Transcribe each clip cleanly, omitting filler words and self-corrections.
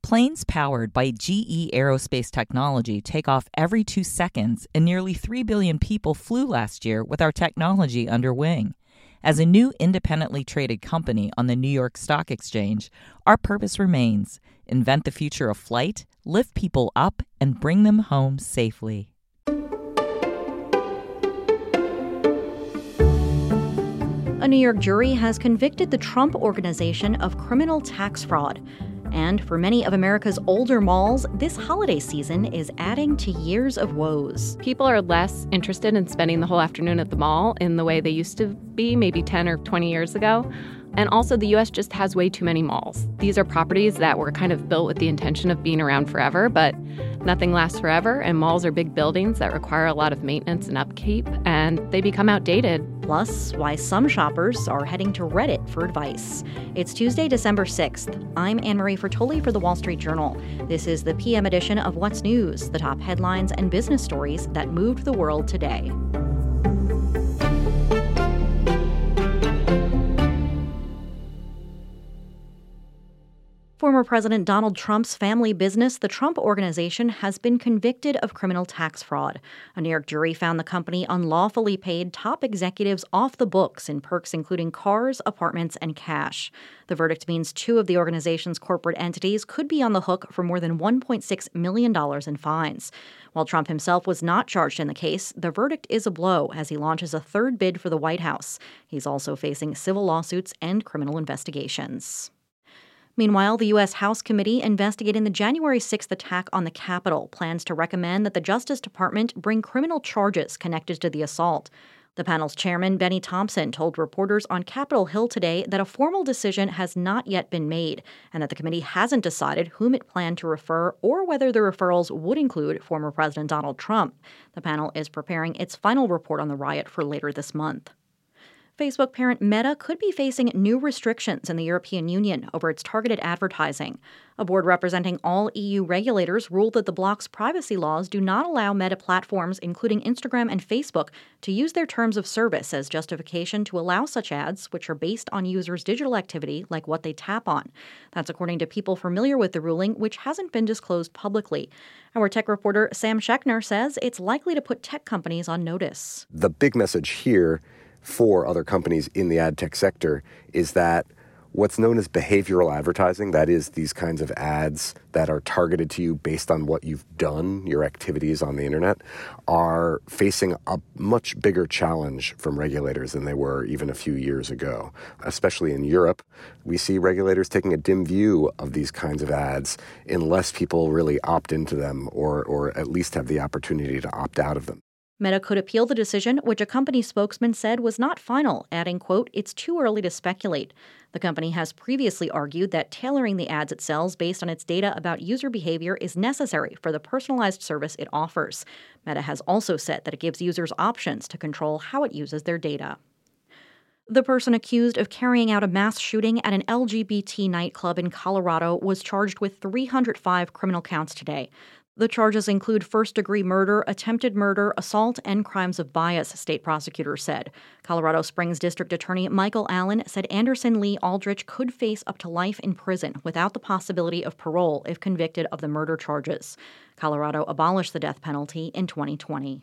Planes powered by GE Aerospace technology take off every 2 seconds, and nearly 3 billion people flew last year with our technology under wing. As a new independently traded company on the New York Stock Exchange, our purpose remains: invent the future of flight, lift people up, and bring them home safely. A New York jury has convicted the Trump Organization of criminal tax fraud. And for many of America's older malls, this holiday season is adding to years of woes. People are less interested in spending the whole afternoon at the mall in the way they used to be maybe 10 or 20 years ago. And also, the U.S. just has way too many malls. These are properties that were kind of built with the intention of being around forever, but nothing lasts forever, and malls are big buildings that require a lot of maintenance and upkeep, and they become outdated. Plus, why some shoppers are heading to Reddit for advice. It's Tuesday, December 6th. I'm Anne-Marie Fertoli for The Wall Street Journal. This is the PM edition of What's News, the top headlines and business stories that moved the world today. Former President Donald Trump's family business, the Trump Organization, has been convicted of criminal tax fraud. A New York jury found the company unlawfully paid top executives off the books in perks including cars, apartments, and cash. The verdict means two of the organization's corporate entities could be on the hook for more than $1.6 million in fines. While Trump himself was not charged in the case, the verdict is a blow as he launches a third bid for the White House. He's also facing civil lawsuits and criminal investigations. Meanwhile, the U.S. House Committee investigating the January 6th attack on the Capitol plans to recommend that the Justice Department bring criminal charges connected to the assault. The panel's chairman, Benny Thompson, told reporters on Capitol Hill today that a formal decision has not yet been made and that the committee hasn't decided whom it planned to refer or whether the referrals would include former President Donald Trump. The panel is preparing its final report on the riot for later this month. Facebook parent Meta could be facing new restrictions in the European Union over its targeted advertising. A board representing all EU regulators ruled that the bloc's privacy laws do not allow Meta platforms, including Instagram and Facebook, to use their terms of service as justification to allow such ads, which are based on users' digital activity, like what they tap on. That's according to people familiar with the ruling, which hasn't been disclosed publicly. Our tech reporter Sam Schechner says it's likely to put tech companies on notice. The big message here for other companies in the ad tech sector is that what's known as behavioral advertising, that is these kinds of ads that are targeted to you based on what you've done, your activities on the internet, are facing a much bigger challenge from regulators than they were even a few years ago. Especially in Europe, we see regulators taking a dim view of these kinds of ads unless people really opt into them or at least have the opportunity to opt out of them. Meta could appeal the decision, which a company spokesman said was not final, adding, quote, "It's too early to speculate." The company has previously argued that tailoring the ads it sells based on its data about user behavior is necessary for the personalized service it offers. Meta has also said that it gives users options to control how it uses their data. The person accused of carrying out a mass shooting at an LGBT nightclub in Colorado was charged with 305 criminal counts today. The charges include first-degree murder, attempted murder, assault, and crimes of bias, state prosecutors said. Colorado Springs District Attorney Michael Allen said Anderson Lee Aldrich could face up to life in prison without the possibility of parole if convicted of the murder charges. Colorado abolished the death penalty in 2020.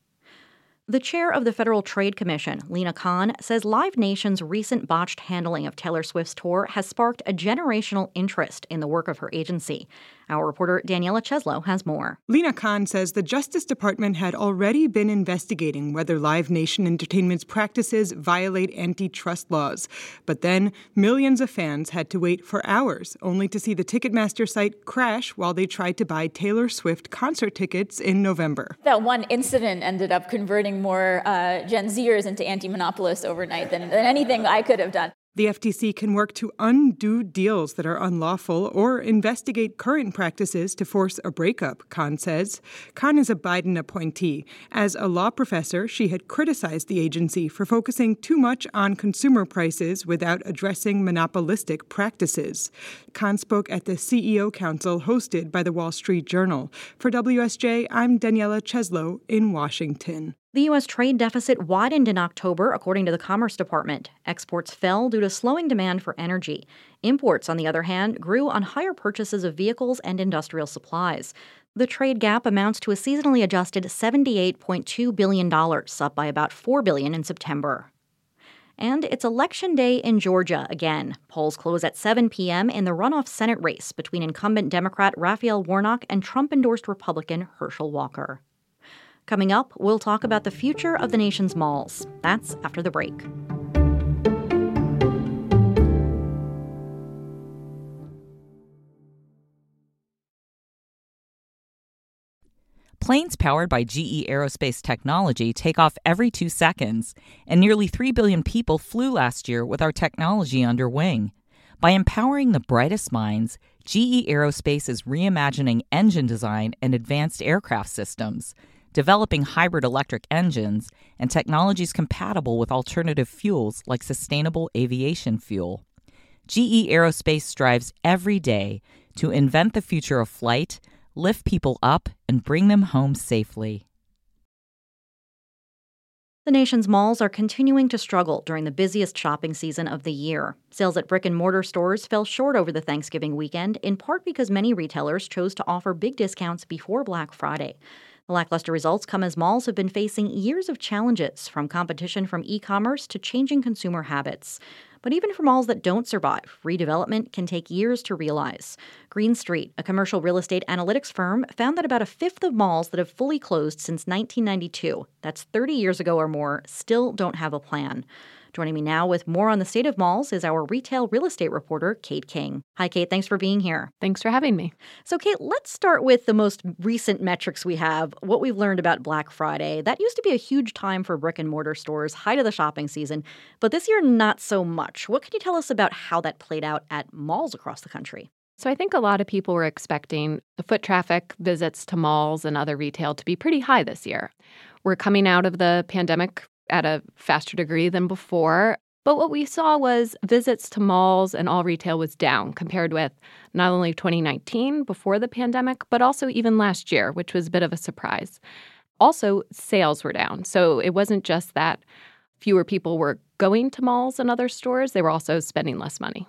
The chair of the Federal Trade Commission, Lina Khan, says Live Nation's recent botched handling of Taylor Swift's tour has sparked a generational interest in the work of her agency. Our reporter Daniela Cheslow has more. Lina Khan says the Justice Department had already been investigating whether Live Nation Entertainment's practices violate antitrust laws. But then millions of fans had to wait for hours, only to see the Ticketmaster site crash while they tried to buy Taylor Swift concert tickets in November. That one incident ended up converting more Gen Zers into anti-monopolists overnight than anything I could have done. The FTC can work to undo deals that are unlawful or investigate current practices to force a breakup, Khan says. Khan is a Biden appointee. As a law professor, she had criticized the agency for focusing too much on consumer prices without addressing monopolistic practices. Khan spoke at the CEO Council hosted by the Wall Street Journal. For WSJ, I'm Daniela Cheslow in Washington. The U.S. trade deficit widened in October, according to the Commerce Department. Exports fell due to slowing demand for energy. Imports, on the other hand, grew on higher purchases of vehicles and industrial supplies. The trade gap amounts to a seasonally adjusted $78.2 billion, up by about $4 billion in September. And it's Election Day in Georgia again. Polls close at 7 p.m. in the runoff Senate race between incumbent Democrat Raphael Warnock and Trump-endorsed Republican Herschel Walker. Coming up, we'll talk about the future of the nation's malls. That's after the break. Planes powered by GE Aerospace technology take off every 2 seconds, and nearly 3 billion people flew last year with our technology under wing. By empowering the brightest minds, GE Aerospace is reimagining engine design and advanced aircraft systems, developing hybrid electric engines and technologies compatible with alternative fuels like sustainable aviation fuel. GE Aerospace strives every day to invent the future of flight, lift people up, and bring them home safely. The nation's malls are continuing to struggle during the busiest shopping season of the year. Sales at brick-and-mortar stores fell short over the Thanksgiving weekend, in part because many retailers chose to offer big discounts before Black Friday. The lackluster results come as malls have been facing years of challenges, from competition from e-commerce to changing consumer habits. But even for malls that don't survive, redevelopment can take years to realize. Green Street, a commercial real estate analytics firm, found that about a fifth of malls that have fully closed since 1992, that's 30 years ago or more, still don't have a plan. Joining me now with more on the state of malls is our retail real estate reporter, Kate King. Hi, Kate. Thanks for being here. Thanks for having me. So, Kate, let's start with the most recent metrics we have, what we've learned about Black Friday. That used to be a huge time for brick and mortar stores, height of the shopping season, but this year, not so much. What can you tell us about how that played out at malls across the country? So I think a lot of people were expecting the foot traffic, visits to malls and other retail to be pretty high this year. We're coming out of the pandemic at a faster degree than before. But what we saw was visits to malls and all retail was down compared with not only 2019 before the pandemic, but also even last year, which was a bit of a surprise. Also, sales were down. So it wasn't just that fewer people were going to malls and other stores, they were also spending less money.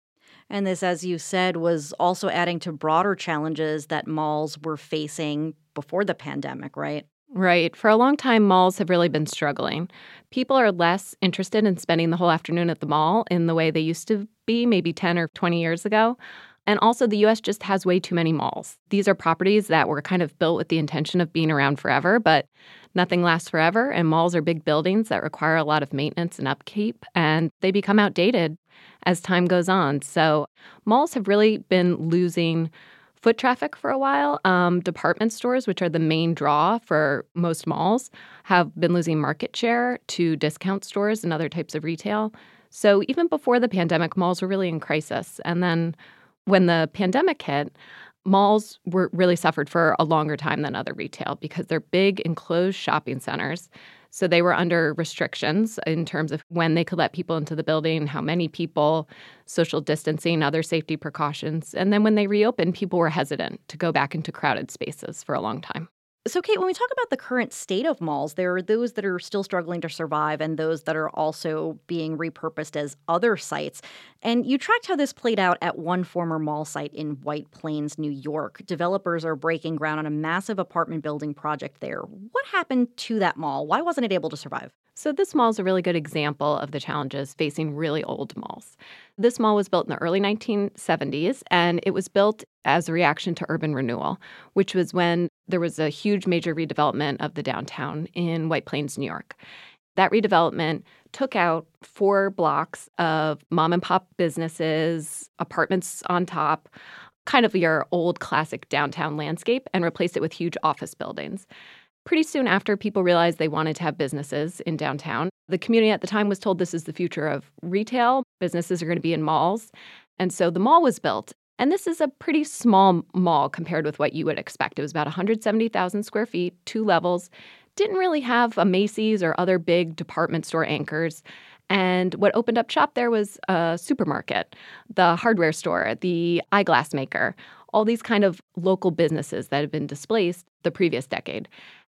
And this, as you said, was also adding to broader challenges that malls were facing before the pandemic, right? Right. For a long time, malls have really been struggling. People are less interested in spending the whole afternoon at the mall in the way they used to be maybe 10 or 20 years ago. And also, the U.S. just has way too many malls. These are properties that were kind of built with the intention of being around forever, but nothing lasts forever. And malls are big buildings that require a lot of maintenance and upkeep, and they become outdated as time goes on. So malls have really been losing foot traffic for a while. Department stores, which are the main draw for most malls, have been losing market share to discount stores and other types of retail. So even before the pandemic, malls were really in crisis. And then when the pandemic hit, malls were really suffered for a longer time than other retail because they're big enclosed shopping centers. So they were under restrictions in terms of when they could let people into the building, how many people, social distancing, other safety precautions. And then when they reopened, people were hesitant to go back into crowded spaces for a long time. So, Kate, when we talk about the current state of malls, there are those that are still struggling to survive and those that are also being repurposed as other sites. And you tracked how this played out at one former mall site in White Plains, New York. Developers are breaking ground on a massive apartment building project there. What happened to that mall? Why wasn't it able to survive? So this mall is a really good example of the challenges facing really old malls. This mall was built in the early 1970s, and it was built as a reaction to urban renewal, which was when there was a huge major redevelopment of the downtown in White Plains, New York. That redevelopment took out 4 blocks of mom-and-pop businesses, apartments on top, kind of your old classic downtown landscape, and replaced it with huge office buildings. Pretty soon after, people realized they wanted to have businesses in downtown. The community at the time was told this is the future of retail. Businesses are going to be in malls. And so the mall was built. And this is a pretty small mall compared with what you would expect. It was about 170,000 square feet, 2 levels, didn't really have a Macy's or other big department store anchors. And what opened up shop there was a supermarket, the hardware store, the eyeglass maker, all these kind of local businesses that had been displaced the previous decade.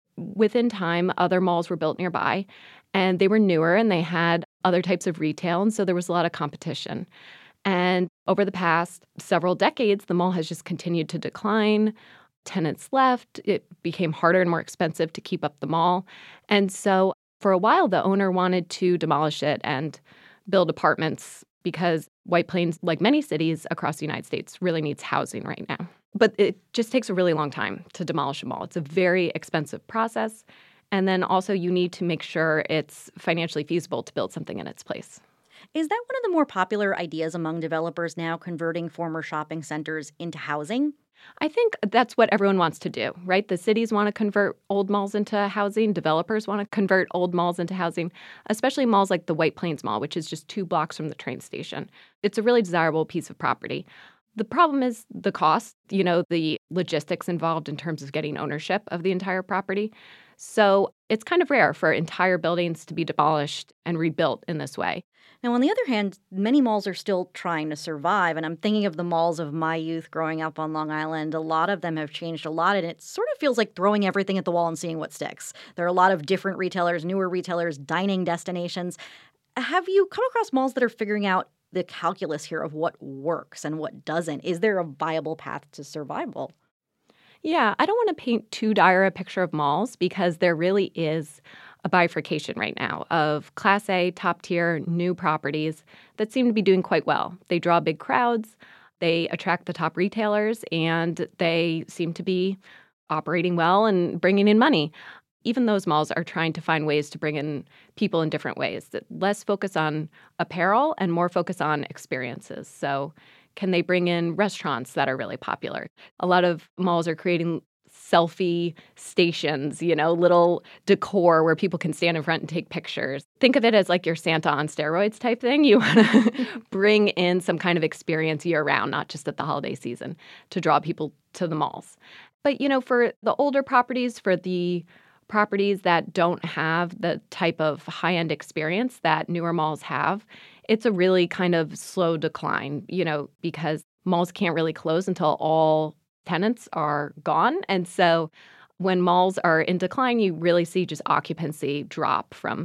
Within time, other malls were built nearby, and they were newer and they had other types of retail, and so there was a lot of competition. And over the past several decades, the mall has just continued to decline. Tenants left. It became harder and more expensive to keep up the mall. And so for a while, the owner wanted to demolish it and build apartments because White Plains, like many cities across the United States, really needs housing right now. But it just takes a really long time to demolish a mall. It's a very expensive process. And then also you need to make sure it's financially feasible to build something in its place. Is that one of the more popular ideas among developers now, converting former shopping centers into housing? I think that's what everyone wants to do, right? The cities want to convert old malls into housing. Developers want to convert old malls into housing, especially malls like the White Plains Mall, which is just 2 blocks from the train station. It's a really desirable piece of property. The problem is the cost, the logistics involved in terms of getting ownership of the entire property. So it's kind of rare for entire buildings to be demolished and rebuilt in this way. Now, on the other hand, many malls are still trying to survive, and I'm thinking of the malls of my youth growing up on Long Island. A lot of them have changed a lot, and it sort of feels like throwing everything at the wall and seeing what sticks. There are a lot of different retailers, newer retailers, dining destinations. Have you come across malls that are figuring out the calculus here of what works and what doesn't? Is there a viable path to survival? Yeah, I don't want to paint too dire a picture of malls because there really is a bifurcation right now of Class A, top-tier, new properties that seem to be doing quite well. They draw big crowds, they attract the top retailers, and they seem to be operating well and bringing in money. Even those malls are trying to find ways to bring in people in different ways, less focus on apparel and more focus on experiences. So can they bring in restaurants that are really popular? A lot of malls are creating selfie stations, little decor where people can stand in front and take pictures. Think of it as like your Santa on steroids type thing. You want to bring in some kind of experience year round, not just at the holiday season, to draw people to the malls. But, for the older properties, for the properties that don't have the type of high-end experience that newer malls have, it's a really kind of slow decline, because malls can't really close until all tenants are gone. And so when malls are in decline, you really see just occupancy drop from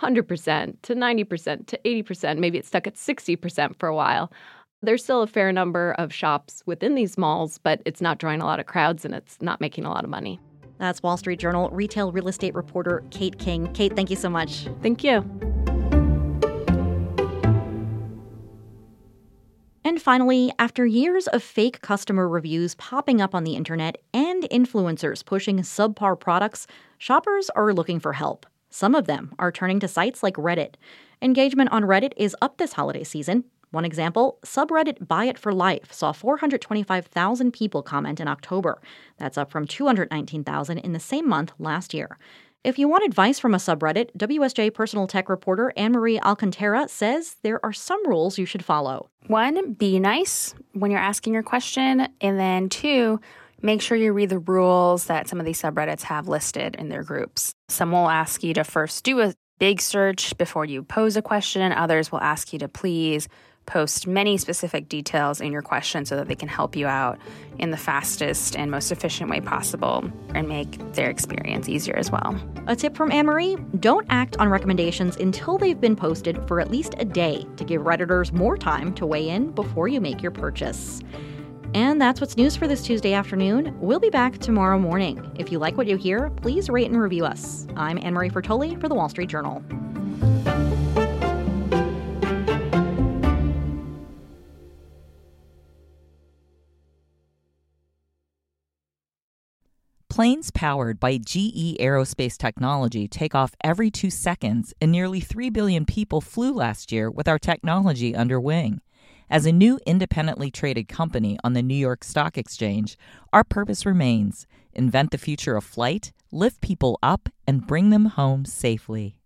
100% to 90% to 80%. Maybe it's stuck at 60% for a while. There's still a fair number of shops within these malls, but it's not drawing a lot of crowds and it's not making a lot of money. That's Wall Street Journal retail real estate reporter Kate King. Kate, thank you so much. Thank you. And finally, after years of fake customer reviews popping up on the internet and influencers pushing subpar products, shoppers are looking for help. Some of them are turning to sites like Reddit. Engagement on Reddit is up this holiday season. One example, subreddit Buy It for Life saw 425,000 people comment in October. That's up from 219,000 in the same month last year. If you want advice from a subreddit, WSJ personal tech reporter Anne-Marie Alcantara says there are some rules you should follow. 1, be nice when you're asking your question. And then 2, make sure you read the rules that some of these subreddits have listed in their groups. Some will ask you to first do a big search before you pose a question. Others will ask you to please post many specific details in your question so that they can help you out in the fastest and most efficient way possible and make their experience easier as well. A tip from Anne-Marie, don't act on recommendations until they've been posted for at least a day to give Redditors more time to weigh in before you make your purchase. And that's what's news for this Tuesday afternoon. We'll be back tomorrow morning. If you like what you hear, please rate and review us. I'm Anne-Marie Fertoli for The Wall Street Journal. Planes powered by GE Aerospace technology take off every 2 seconds, and nearly 3 billion people flew last year with our technology under wing. As a new independently traded company on the New York Stock Exchange, our purpose remains: invent the future of flight, lift people up, and bring them home safely.